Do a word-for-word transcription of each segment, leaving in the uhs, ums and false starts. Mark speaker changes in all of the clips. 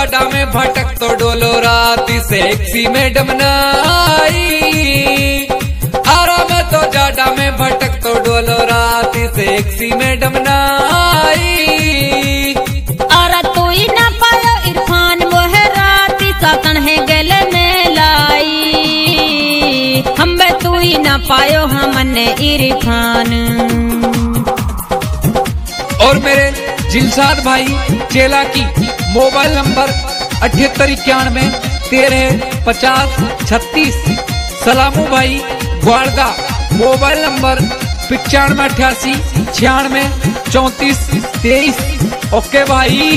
Speaker 1: जाडा में भटक तो डोलो राती सेक्सी मैडम नाई। आरा में तो जाडा में भटक तो डोलो राती सेक्सी मैडम नाई।
Speaker 2: आरा तू ही ना पायो इरफान मोहे राती साकन है गले में लाई। हम बे तू ही ना पायो हमने इरफान।
Speaker 1: और मेरे जिलसाद भाई चेला की मोबाइल नंबर अठहत्तर इक्यानवे तेरह पचास छत्तीस। सलामू भाई ग्वाड़दा मोबाइल नंबर पिचानवे अठासी छियानवे चौतीस तेईस। ओके भाई।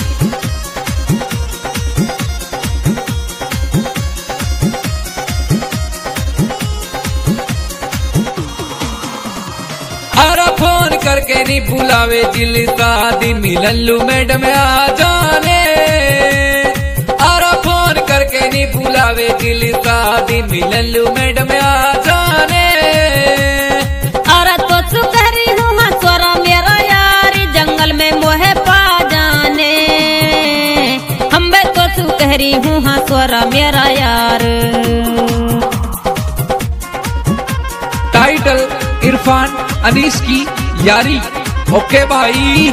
Speaker 1: आरा फोन करके नहीं बुलावे जिली शादी मिलल्लू मैडम आ जाने। आरा फोन करके नहीं बुलावे जिली शादी मिलल्लू मैडम आ जाने।
Speaker 2: आरा तो सुकरी हूँ हाँ स्वरा मेरा यारी जंगल में मोहे पा जाने। हम बे तो सुकरी हूँ हाँ स्वरा मेरा यार।
Speaker 1: टाइटल इरफान अनीस की यारी। ओके भाई।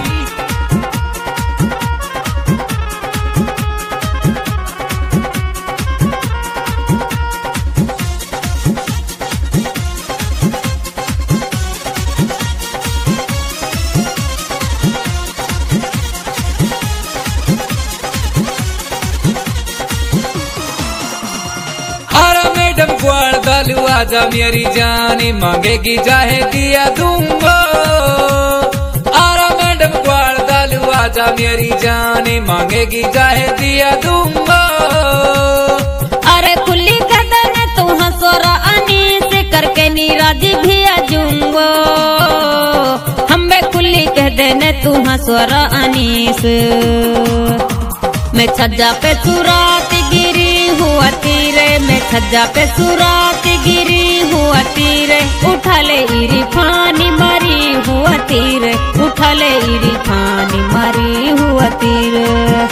Speaker 1: आरा मैडम ग्वाड़दा लू आजा मेरी जानी मांगेगी चाहे दिया दूंगा। आरा मैडम ग्वाड़दा लू आजा मेरी जानी मांगेगी चाहे दिया दूंगा।
Speaker 2: अरे खुली कदन तू हंसोरा अनीस करके नीराजी भी आजूंगो। हम बे खुली कह देने तू हंसोरा अनीस। मैं छज्जा पे सुरात गिरी हुआ तीरे। मैं छज्जा पे सुरात गिरी हुआ तीरे। उठा ले इरी फानी मारी हुआ तीरे। उठा ले इरी फानी मारी हुआ तीरे।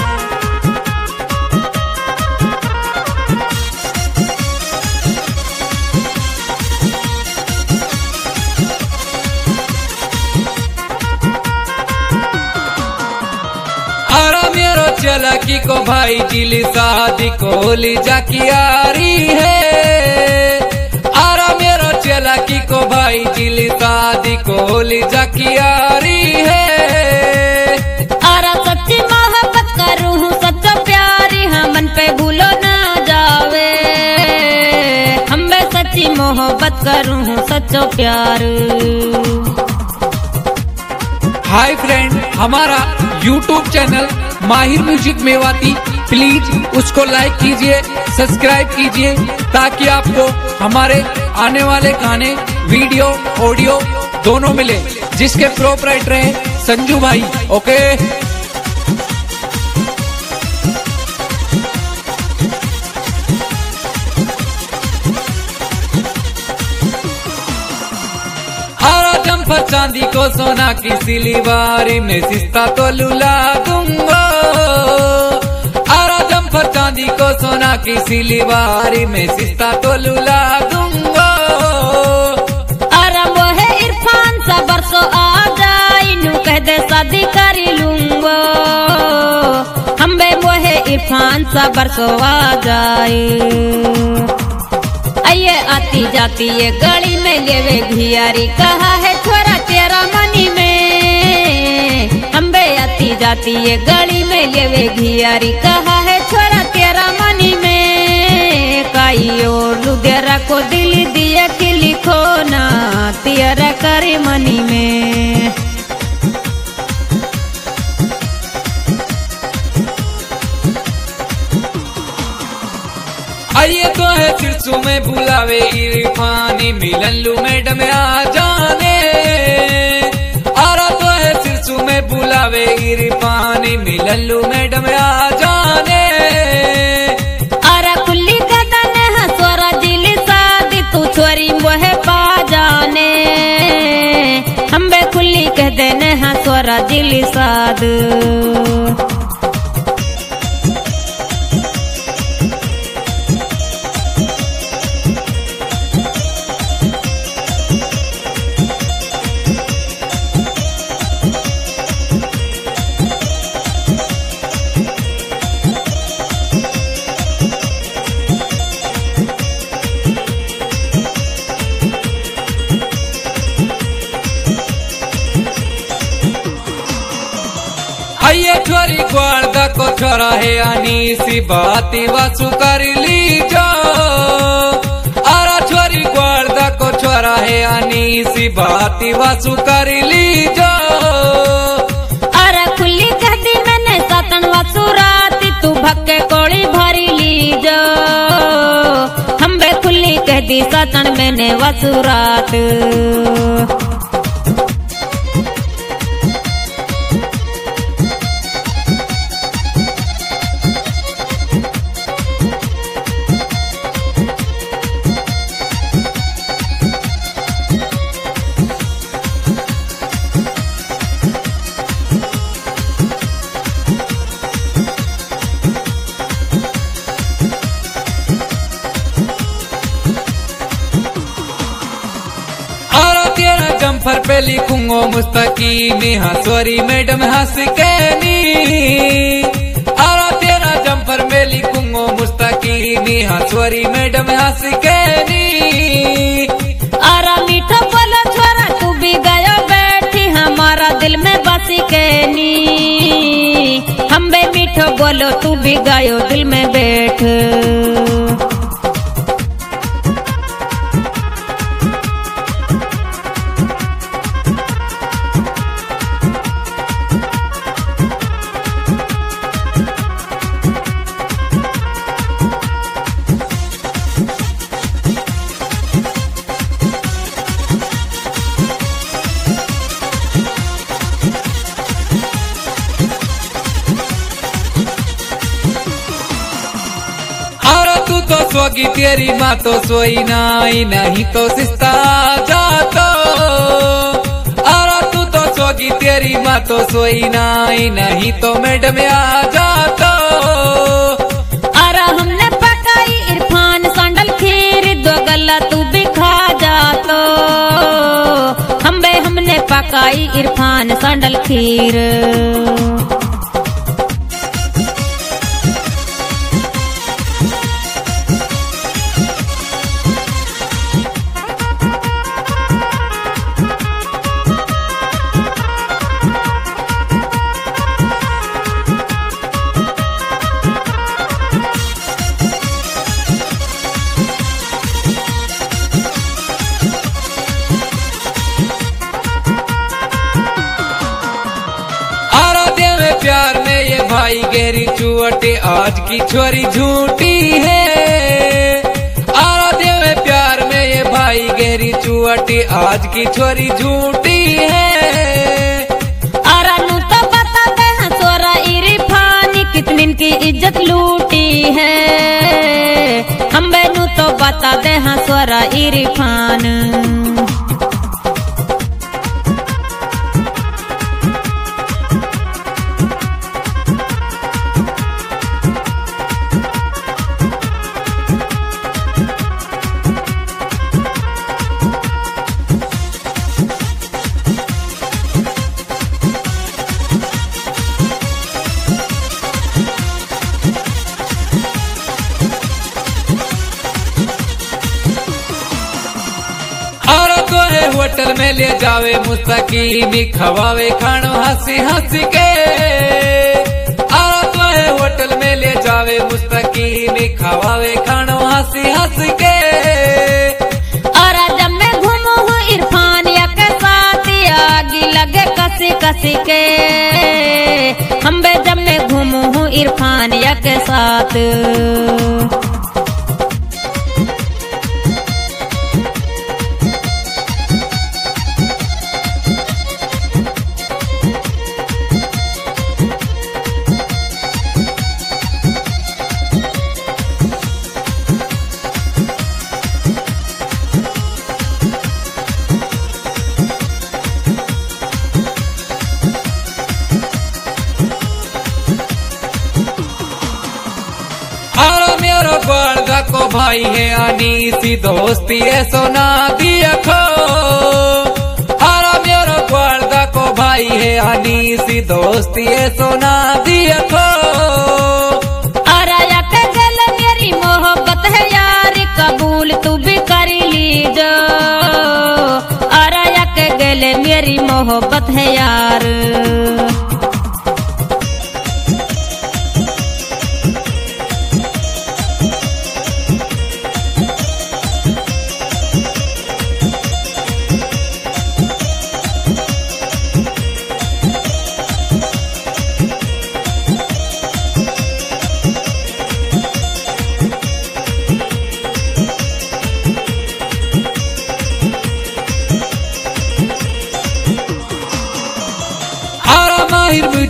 Speaker 1: आरा मेरो चला की को भाई जिली शादी को ली जाकी आरी है। आरा मेरो चला की को भाई जिली शादी को ली जाकी आरी है।
Speaker 2: आरा सच्ची मोहब्बत करूँ हूँ सच्चा प्यारी हमन पे भूलो ना जावे। हम बे सच्ची मोहब्बत करूँ हूँ सच्चा प्यार।
Speaker 1: हाय फ्रेंड, हमारा YouTube channel Mahir music Mewati, please उसको लाइक कीजिए, सब्सक्राइब कीजिए ताकि आपको हमारे आने वाले गाने वीडियो ऑडियो दोनों मिले, जिसके प्रोपराइटर हैं संजू भाई। ओके। जम्फर चांदी को सोना की सिलीवारी में सिस्ता तो लुला दूंगा। आरा जम्फर चांदी को सोना की सिलीवारी में सिस्ता तो लुला दूंगा।
Speaker 2: आरा मोहे इरफान सा बरसो आ जाई नू कह दे शादी करी लूंगो। हम बे मोहे इरफान सा बरसो आ जाए। आइए आती जाती ये गली में लेवे भियारी कहा है छोरा तेरा मनी में। हम बे आती जाती ये गली में लेवे भियारी कहा है छोरा तेरा मनी में। काई और लुगेरा को दिल दिया कि लिखो ना तेरा करे मनी में।
Speaker 1: आइए तो है सिरसू में बुलावे इरफानी मिलल्लू मैडम आ जाने। आरा तो है सिरसू में बुलावे इरफानी मिलल्लू मैडम आ जाने।
Speaker 2: आरा कुल्ली कदन हसोरा दिल शादी तू छोरी मोहे पा जाने। हम बे खुली कह देने हसोरा दिल साद।
Speaker 1: आइए छोरी ग्वारदा को छोरा है आनी सी बाती वासु कर लीजो। आरा छोरी ग्वारदा को छोरा है आनी सी बाती वासु कर लीजो।
Speaker 2: अरे खुली कहती मैंने सातन वासु राती तू भक्के कोड़ी भरी लीजो। हम बे खुली कहती सातन मैंने वासु रात।
Speaker 1: जम्फर पे लिखूंगो मुस्तकीम हंसोरी मैडम हंस के नी। आरा तेरा जम्फर में लिखूंगो मुस्तकीम हंसोरी मैडम हंस के नी।
Speaker 2: आरा मीठा बोलो छोरा तू भी गयो बैठी हमारा दिल में बसी के नी। हम बे मीठो बोलो तू भी गयो दिल में बैठ।
Speaker 1: तो सोगी तेरी माँ तो सोई नाई नहीं तो सिस्ता जातो। आरा तू तो सोगी तेरी माँ तो सोई नाई नहीं तो मैडम आ जातो।
Speaker 2: आरा हमने पकाई इरफान सांडल खीर दो गला तू भी खा जातो। हम बे हमने पकाई इरफान सांडल खीर।
Speaker 1: प्यार में ये भाई गहरी चुवटे आज की छोरी झूठी है। आरा देवे प्यार में ये भाई गहरी चुवटे आज की छोरी झूठी है।
Speaker 2: आरा नू तो बता दे हंसोरा इरफानी कितनी की इज्जत लूटी है। हम बे नू तो बता दे हंसोरा इरफान।
Speaker 1: होटल में ले जावे मुस्तकीम खवावे खानो हंसी हंस के। आरा तो है होटल में ले जावे मुस्तकीम खवावे खानो हंसी हंस के।
Speaker 2: आरा जब मैं घूमू हूँ इरफान या के साथ आगी लगे कसी कसी के। हम बे जब मैं घूमू हूँ इरफान या के साथ।
Speaker 1: ग्वारदा को भाई है आनी सी दोस्ती है सोना दिया खो। आरा मेरा ग्वारदा को भाई है आनी सी दोस्ती है सोना दिया खो।
Speaker 2: आरा या के गल मेरी मोहब्बत है यार कबूल तू भी कर लीजो। आरा या के गल मेरी मोहब्बत है यार।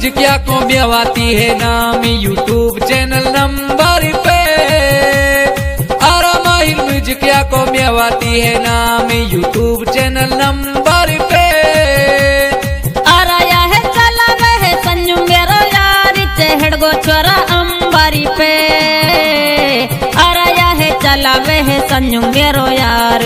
Speaker 1: म्यूजिक या को मेवाती है नाम यूट्यूब चैनल नंबर पे। आरा माहिर म्यूजिक या को मेवाती है नाम यूट्यूब चैनल नंबर पे।
Speaker 2: आराया है चला वह संजू मेरो यार चहड़ गो छोरा अंबारी पे। आराया है चला वह संजू मेरो यार।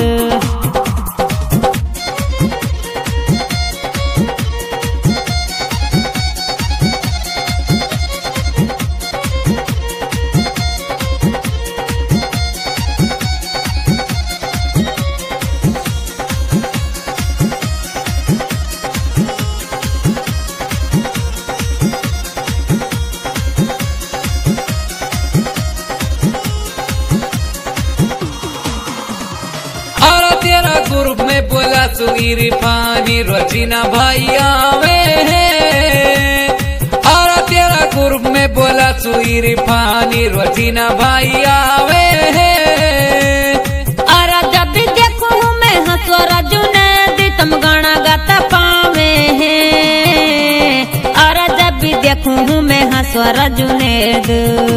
Speaker 1: ग्रुप में बोला सुईर पानी रोजीना भाई आवे हैं। और तेरा ग्रुप में बोला सुईर पानी रोजीना भाई आवे हैं।
Speaker 2: और जब भी देखूं मैं हंसो राजू ने दी तुम गाना गाता पावे हैं। और जब भी देखूं मैं हंसो राजू ने दी।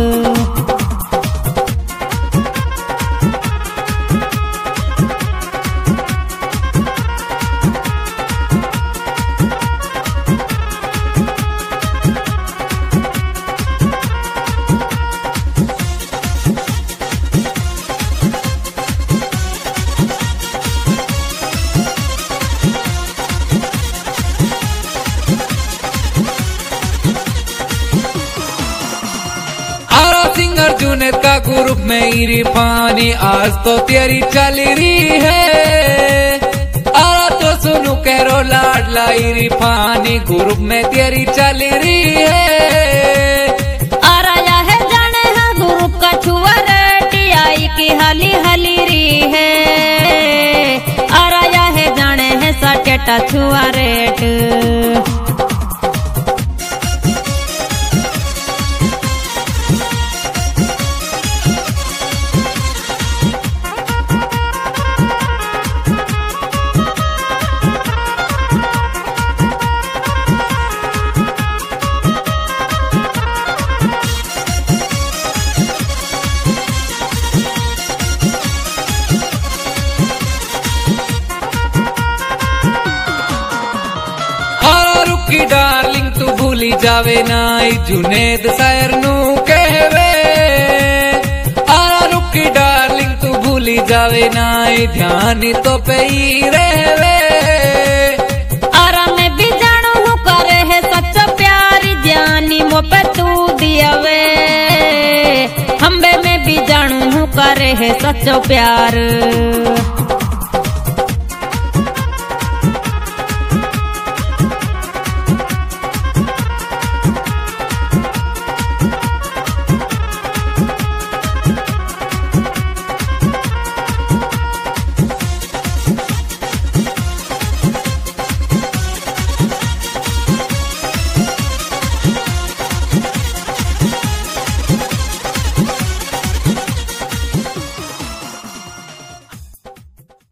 Speaker 1: सिंगर जुनेद का ग्रुप में इरफानी आज तो तेरी चल रही है। आरा तो सुनू करो लाडला इरफानी ग्रुप में तेरी चल रही है।
Speaker 2: आराया है जाने है ग्रुप का छुआ रेटी आई की हली हली री है। आराया है जाने है सटेटा छुआ रेट।
Speaker 1: की डार्लिंग तू भूली जावे नाई जुनेद शायर नू कहवे। आरा रुकी डार्लिंग तू भूली जावे नाई ध्यान तो पे ही रहवे।
Speaker 2: आरा में भी जानू हूँ करे है सच्चा प्यारी ध्यानी मो पे तू दियावे। हम्बे में भी जानू हूँ करे है सच्चा प्यार।